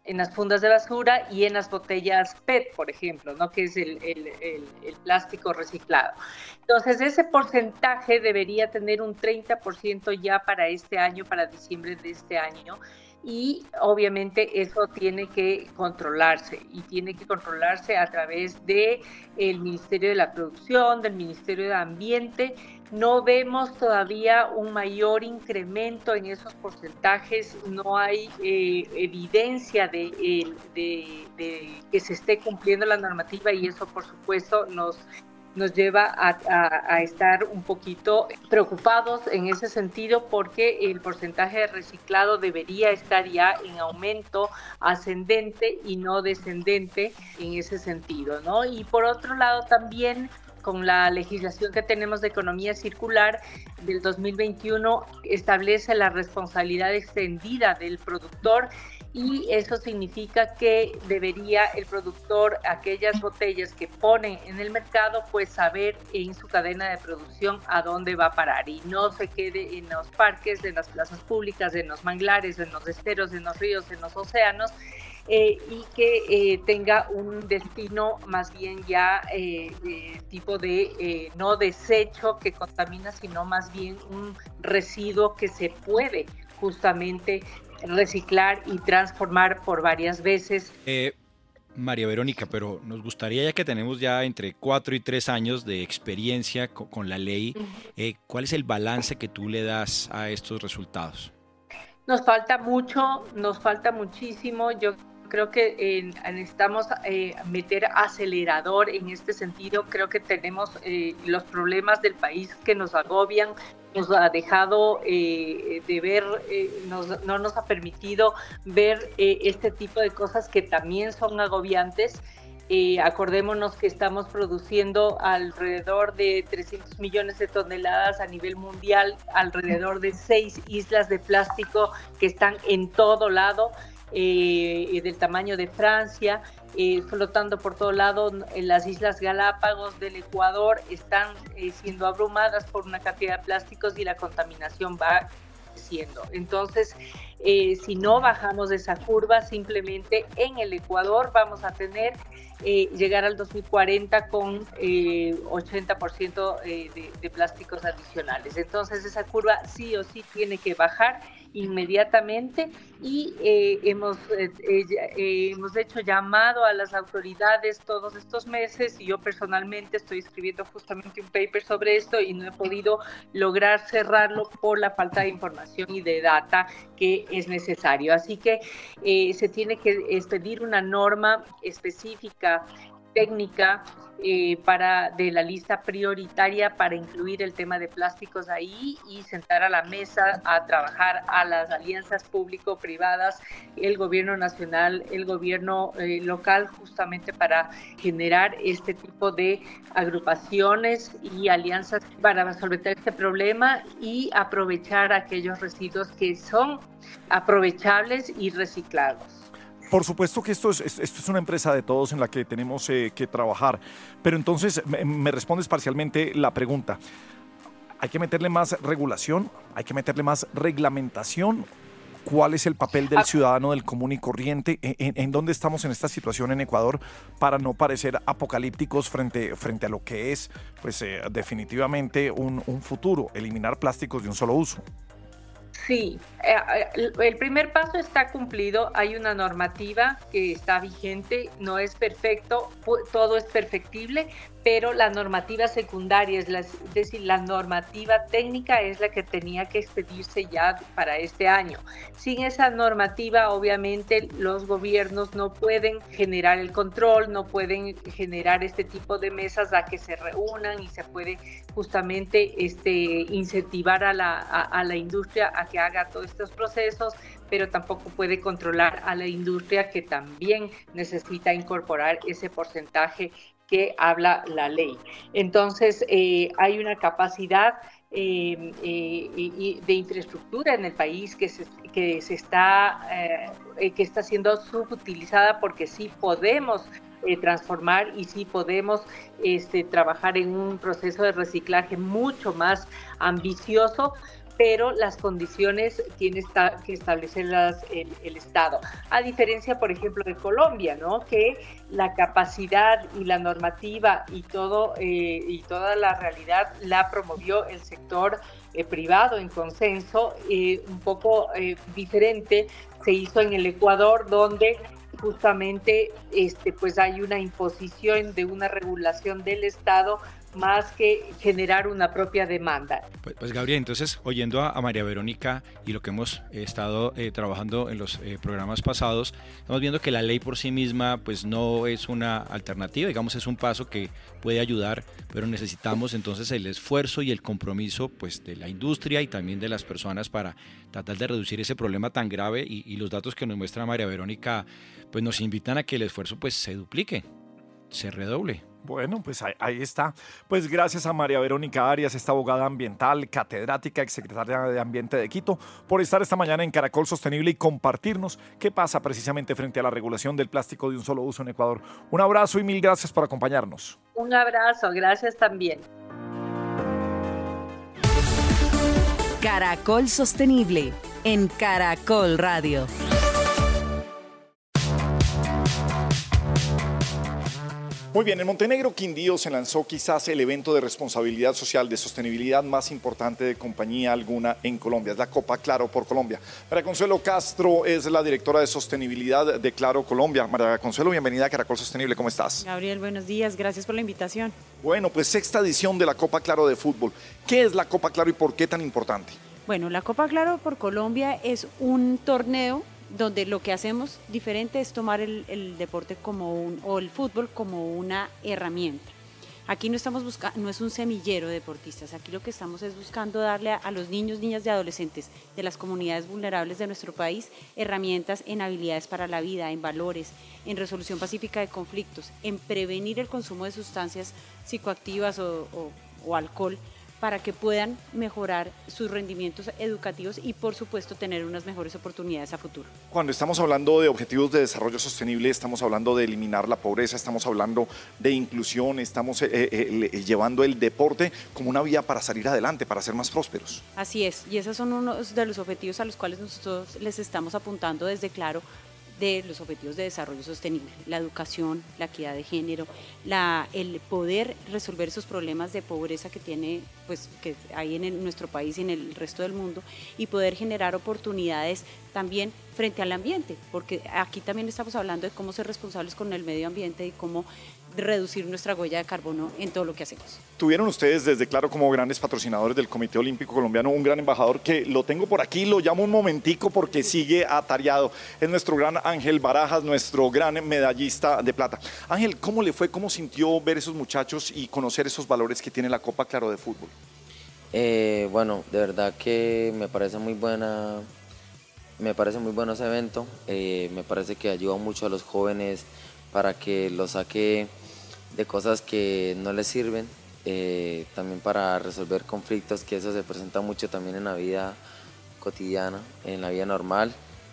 las fundas de basura y en las botellas PET, por ejemplo, ¿no? Que es el plástico reciclado. Entonces, ese porcentaje debería tener un 30% ya para este año, para diciembre de este año, y obviamente eso tiene que controlarse, y tiene que controlarse a través del Ministerio de la Producción, del Ministerio de Ambiente. No vemos todavía un mayor incremento en esos porcentajes, no hay evidencia de que se esté cumpliendo la normativa, y eso por supuesto nos lleva a estar un poquito preocupados en ese sentido, porque el porcentaje de reciclado debería estar ya en aumento ascendente y no descendente en ese sentido, ¿no? Y por otro lado también, con la legislación que tenemos de economía circular del 2021, establece la responsabilidad extendida del productor, y eso significa que debería el productor, aquellas botellas que pone en el mercado, pues saber en su cadena de producción a dónde va a parar, y no se quede en los parques, en las plazas públicas, en los manglares, en los esteros, en los ríos, en los océanos, y que tenga un destino más bien ya tipo de no desecho que contamina, sino más bien un residuo que se puede justamente reciclar y transformar por varias veces. María Verónica, pero nos gustaría, ya que tenemos ya entre 4 y 3 años de experiencia con la ley, ¿cuál es el balance que tú le das a estos resultados? Nos falta mucho, nos falta muchísimo. Yo creo que necesitamos meter acelerador en este sentido. Creo que tenemos los problemas del país que nos agobian, nos ha dejado de ver, no nos ha permitido ver este tipo de cosas que también son agobiantes. Acordémonos que estamos produciendo alrededor de 300 millones de toneladas a nivel mundial, alrededor de 6 islas de plástico que están en todo lado, del tamaño de Francia, flotando por todo lado. Las Islas Galápagos del Ecuador están siendo abrumadas por una cantidad de plásticos, y la contaminación va creciendo. Entonces, si no bajamos esa curva, simplemente en el Ecuador vamos a tener llegar al 2040 con 80% de plásticos adicionales. Entonces, esa curva sí o sí tiene que bajar inmediatamente, y hemos hecho llamado a las autoridades todos estos meses, y yo personalmente estoy escribiendo justamente un paper sobre esto, y no he podido lograr cerrarlo por la falta de información y de data que es necesario. Así que se tiene que expedir una norma específica, técnica, de la lista prioritaria para incluir el tema de plásticos ahí, y sentar a la mesa a trabajar a las alianzas público-privadas, el gobierno nacional, el gobierno local, justamente para generar este tipo de agrupaciones y alianzas para solventar este problema y aprovechar aquellos residuos que son aprovechables y reciclados. Por supuesto que esto es una empresa de todos en la que tenemos que trabajar, pero entonces me respondes parcialmente la pregunta. ¿Hay que meterle más regulación? ¿Hay que meterle más reglamentación? ¿Cuál es el papel del ciudadano, del común y corriente? ¿En dónde estamos en esta situación en Ecuador para no parecer apocalípticos frente a lo que es, pues, definitivamente un futuro, eliminar plásticos de un solo uso? Sí, el primer paso está cumplido, hay una normativa que está vigente, no es perfecto, todo es perfectible, pero la normativa secundaria, es decir, la normativa técnica es la que tenía que expedirse ya para este año. Sin esa normativa, obviamente, los gobiernos no pueden generar el control, no pueden generar este tipo de mesas a que se reúnan, y se puede justamente incentivar a la industria a que haga todos estos procesos, pero tampoco puede controlar a la industria, que también necesita incorporar ese porcentaje que habla la ley. Entonces, hay una capacidad de infraestructura en el país que está siendo subutilizada, porque sí podemos transformar, y sí podemos trabajar en un proceso de reciclaje mucho más ambicioso, pero las condiciones tiene que establecerlas el Estado. A diferencia, por ejemplo, de Colombia, ¿no? Que la capacidad y la normativa y toda la realidad la promovió el sector privado en consenso, un poco diferente se hizo en el Ecuador, donde justamente pues hay una imposición de una regulación del Estado más que generar una propia demanda. Pues Gabriel, entonces oyendo a María Verónica y lo que hemos estado trabajando en los programas pasados, estamos viendo que la ley por sí misma pues no es una alternativa, digamos es un paso que puede ayudar, pero necesitamos entonces el esfuerzo y el compromiso pues de la industria y también de las personas para tratar de reducir ese problema tan grave y los datos que nos muestra María Verónica pues nos invitan a que el esfuerzo pues se duplique, se redoble. Bueno, pues ahí está. Pues gracias a María Verónica Arias, esta abogada ambiental, catedrática, exsecretaria de Ambiente de Quito, por estar esta mañana en Caracol Sostenible y compartirnos qué pasa precisamente frente a la regulación del plástico de un solo uso en Ecuador. Un abrazo y mil gracias por acompañarnos. Un abrazo, gracias también. Caracol Sostenible en Caracol Radio. Muy bien, en Montenegro, Quindío se lanzó quizás el evento de responsabilidad social de sostenibilidad más importante de compañía alguna en Colombia. Es la Copa Claro por Colombia. María Consuelo Castro es la directora de sostenibilidad de Claro Colombia. María Consuelo, bienvenida a Caracol Sostenible. ¿Cómo estás? Gabriel, buenos días. Gracias por la invitación. Bueno, pues sexta edición de la Copa Claro de fútbol. ¿Qué es la Copa Claro y por qué tan importante? Bueno, la Copa Claro por Colombia es un torneo donde lo que hacemos diferente es tomar el deporte o el fútbol como una herramienta. Aquí no estamos buscando, no es un semillero de deportistas, aquí lo que estamos es buscando darle a los niños, niñas y adolescentes de las comunidades vulnerables de nuestro país herramientas en habilidades para la vida, en valores, en resolución pacífica de conflictos, en prevenir el consumo de sustancias psicoactivas o alcohol, para que puedan mejorar sus rendimientos educativos y, por supuesto, tener unas mejores oportunidades a futuro. Cuando estamos hablando de objetivos de desarrollo sostenible, estamos hablando de eliminar la pobreza, estamos hablando de inclusión, estamos llevando el deporte como una vía para salir adelante, para ser más prósperos. Así es, y esos son unos de los objetivos a los cuales nosotros les estamos apuntando desde Claro, de los objetivos de desarrollo sostenible, la educación, la equidad de género, el poder resolver esos problemas de pobreza que hay en nuestro país y en el resto del mundo, y poder generar oportunidades también frente al ambiente, porque aquí también estamos hablando de cómo ser responsables con el medio ambiente y cómo reducir nuestra huella de carbono en todo lo que hacemos. Tuvieron ustedes desde Claro como grandes patrocinadores del Comité Olímpico Colombiano un gran embajador que lo tengo por aquí, lo llamo un momentico porque sigue atareado. Es nuestro gran Ángel Barajas, nuestro gran medallista de plata. Ángel, ¿cómo le fue, cómo sintió ver esos muchachos y conocer esos valores que tiene la Copa Claro de fútbol? Bueno, de verdad que me parece muy bueno ese evento. Me parece que ayuda mucho a los jóvenes para que los saque de cosas que no les sirven, también para resolver conflictos, que eso se presenta mucho también en la vida cotidiana, en la vida normal.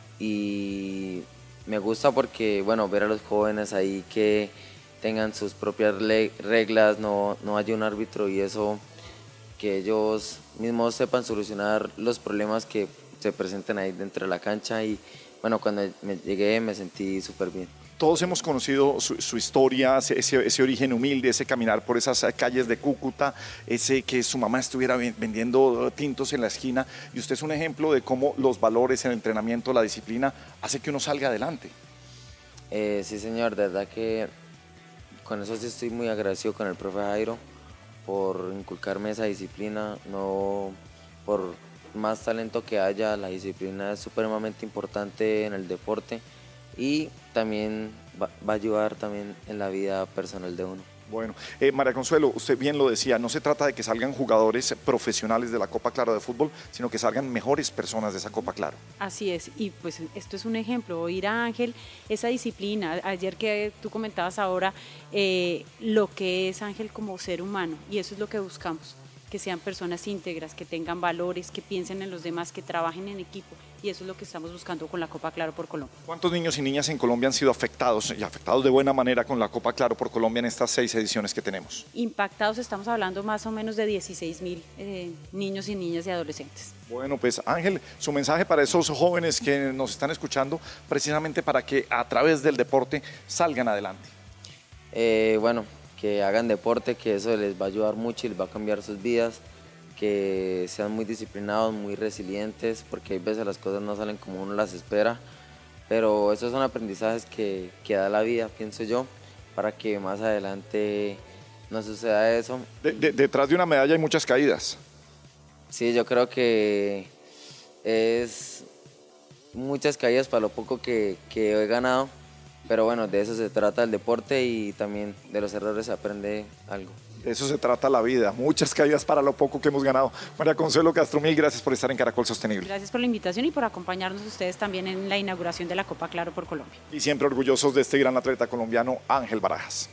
Y me gusta porque, bueno, ver a los jóvenes ahí que tengan sus propias reglas, no haya un árbitro, y eso, que ellos mismos sepan solucionar los problemas que se presenten ahí dentro de la cancha. Y bueno, cuando llegué me sentí súper bien. Todos hemos conocido su historia, ese origen humilde, ese caminar por esas calles de Cúcuta, ese que su mamá estuviera vendiendo tintos en la esquina, y usted es un ejemplo de cómo los valores, el entrenamiento, la disciplina hace que uno salga adelante. Sí, señor, de verdad que con eso sí estoy muy agradecido con el profe Jairo por inculcarme esa disciplina. No, por más talento que haya, la disciplina es supremamente importante en el deporte, y también va a ayudar también en la vida personal de uno. Bueno, María Consuelo, usted bien lo decía, no se trata de que salgan jugadores profesionales de la Copa Claro de fútbol, sino que salgan mejores personas de esa Copa Claro. Así es, y pues esto es un ejemplo, oír a Ángel, esa disciplina, ayer que tú comentabas ahora, lo que es Ángel como ser humano, y eso es lo que buscamos, que sean personas íntegras, que tengan valores, que piensen en los demás, que trabajen en equipo. Y eso es lo que estamos buscando con la Copa Claro por Colombia. ¿Cuántos niños y niñas en Colombia han sido afectados y afectados de buena manera con la Copa Claro por Colombia en estas 6 ediciones que tenemos? Impactados, estamos hablando más o menos de 16.000 niños y niñas y adolescentes. Bueno, pues Ángel, su mensaje para esos jóvenes que nos están escuchando, precisamente para que a través del deporte salgan adelante. Bueno, que hagan deporte, que eso les va a ayudar mucho y les va a cambiar sus vidas, que sean muy disciplinados, muy resilientes, porque hay veces las cosas no salen como uno las espera, pero esos son aprendizajes que da la vida, pienso yo, para que más adelante no suceda eso. Detrás de una medalla hay muchas caídas. Sí, yo creo que es muchas caídas para lo poco que he ganado, pero bueno, de eso se trata el deporte y también de los errores se aprende algo. De eso se trata la vida, muchas caídas para lo poco que hemos ganado. María Consuelo Castro, mil gracias por estar en Caracol Sostenible. Gracias por la invitación y por acompañarnos ustedes también en la inauguración de la Copa Claro por Colombia. Y siempre orgullosos de este gran atleta colombiano, Ángel Barajas.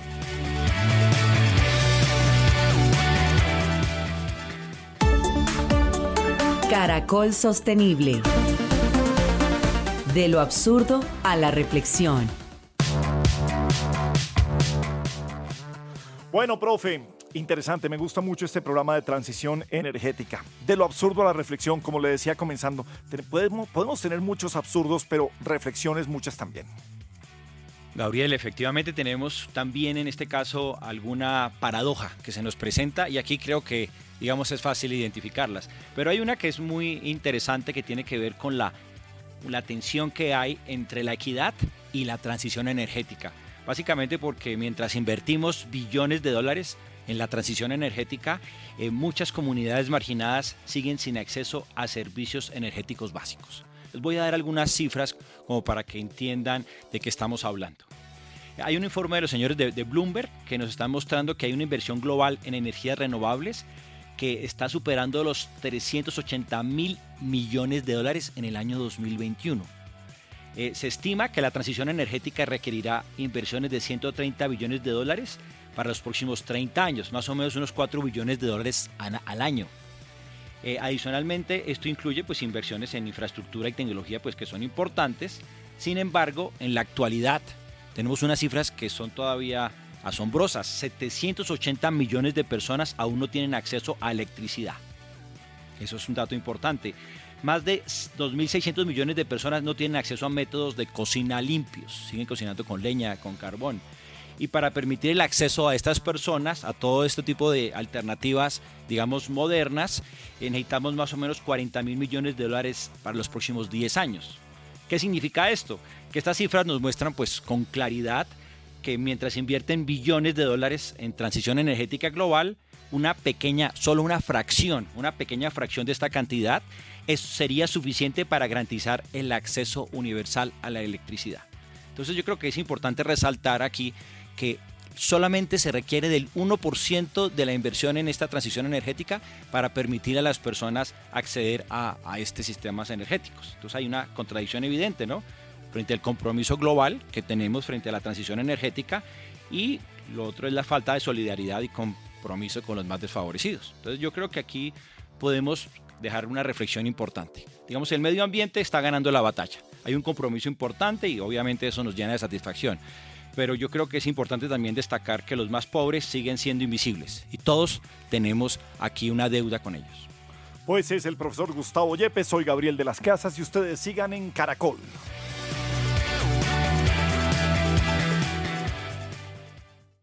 Caracol Sostenible. De lo absurdo a la reflexión. Bueno, profe, interesante, me gusta mucho este programa de transición energética. De lo absurdo a la reflexión, como le decía comenzando, podemos tener muchos absurdos, pero reflexiones muchas también. Gabriel, efectivamente tenemos también en este caso alguna paradoja que se nos presenta y aquí creo que, digamos, es fácil identificarlas. Pero hay una que es muy interesante que tiene que ver con la tensión que hay entre la equidad y la transición energética. Básicamente porque mientras invertimos billones de dólares en la transición energética, muchas comunidades marginadas siguen sin acceso a servicios energéticos básicos. Les voy a dar algunas cifras como para que entiendan de qué estamos hablando. Hay un informe de los señores de Bloomberg que nos están mostrando que hay una inversión global en energías renovables que está superando los 380.000 millones de dólares en el año 2021. Se estima que la transición energética requerirá inversiones de 130 billones de dólares para los próximos 30 años, más o menos unos 4 billones de dólares al año. Adicionalmente, esto incluye pues, inversiones en infraestructura y tecnología pues, que son importantes. Sin embargo, en la actualidad tenemos unas cifras que son todavía asombrosas. 780 millones de personas aún no tienen acceso a electricidad. Eso es un dato importante. Más de 2.600 millones de personas no tienen acceso a métodos de cocina limpios. Siguen cocinando con leña, con carbón. Y para permitir el acceso a estas personas, a todo este tipo de alternativas, digamos, modernas, necesitamos más o menos 40.000 millones de dólares para los próximos 10 años. ¿Qué significa esto? Que estas cifras nos muestran pues con claridad que mientras invierten billones de dólares en transición energética global, solo una pequeña fracción de esta cantidad sería suficiente para garantizar el acceso universal a la electricidad. Entonces yo creo que es importante resaltar aquí que solamente se requiere del 1% de la inversión en esta transición energética para permitir a las personas acceder a estos sistemas energéticos. Entonces hay una contradicción evidente, ¿no? Frente al compromiso global que tenemos frente a la transición energética y lo otro es la falta de solidaridad y compromiso con los más desfavorecidos. Entonces yo creo que aquí podemos dejar una reflexión importante. Digamos, el medio ambiente está ganando la batalla. Hay un compromiso importante y obviamente eso nos llena de satisfacción. Pero yo creo que es importante también destacar que los más pobres siguen siendo invisibles y todos tenemos aquí una deuda con ellos. Pues es el profesor Gustavo Yepes, soy Gabriel de las Casas y ustedes sigan en Caracol.